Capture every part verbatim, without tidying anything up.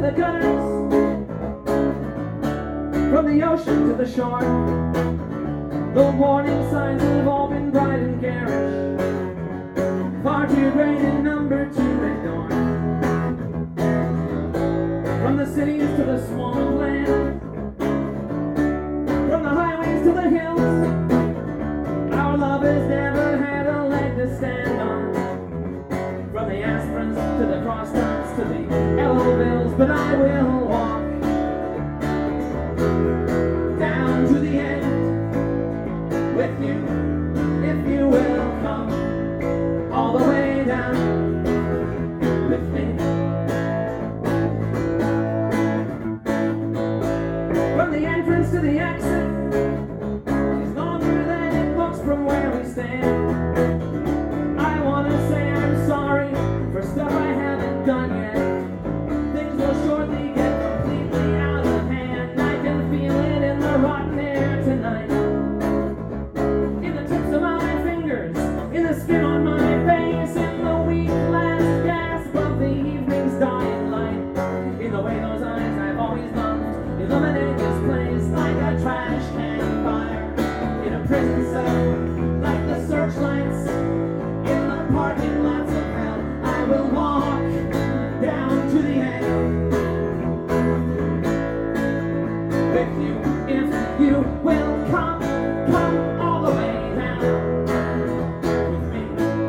the gutters, from the ocean to the shore. The warning signs have all been bright and garish, far too great in number to ignore. From the cities to the swampland, from the highways to the hills, our love has never had a leg to stand on. From the aspirins to the crosstops to the Elvilles, but I will walk down to the end with you, if you will come all the way down with me. From the entrance to the exit is longer than it looks from where we stand. I want to say I'm sorry for stuff I haven't done yet. Things will shortly get completely out of hand. I can feel it in the rotten air tonight, in the tips of my fingers, in the skin on my face, in the weak last gasp of the evening's dying light, in the way those eyes I've always loved illuminate this place like a trash can fire in a prison cell, like the searchlights in the parking lots of hell. I will walk down to the end with you, if you will come, come all the way down with me.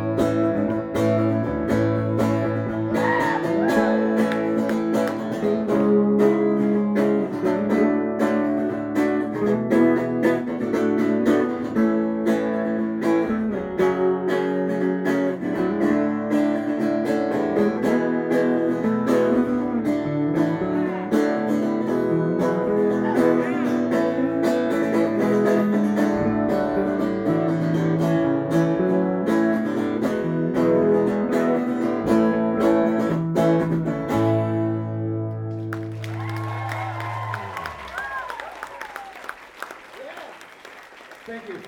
Thank you.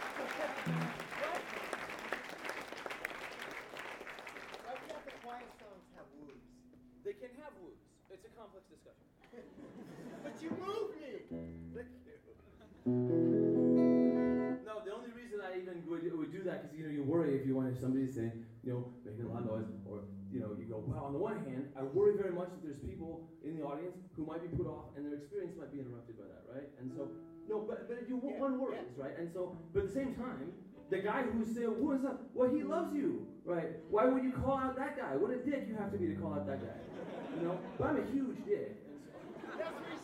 Why can't the quiet songs have woos? They can have woos. It's a complex discussion. But you moved me! Thank you. No, the only reason I even would, would do that, because you know you worry if you want somebody to say, you know, making a lot of noise, or you know, you go, well, on the one hand, I worry very much that there's people in the audience who might be put off, and their experience might be interrupted by that, right? And so, no, but but you Yeah, one worries, right? And so, but at the same time, the guy who's saying, who is that? Well, he loves you, right? Why would you call out that guy? What a dick you have to be to call out that guy, you know? But I'm a huge dick. And so, That's what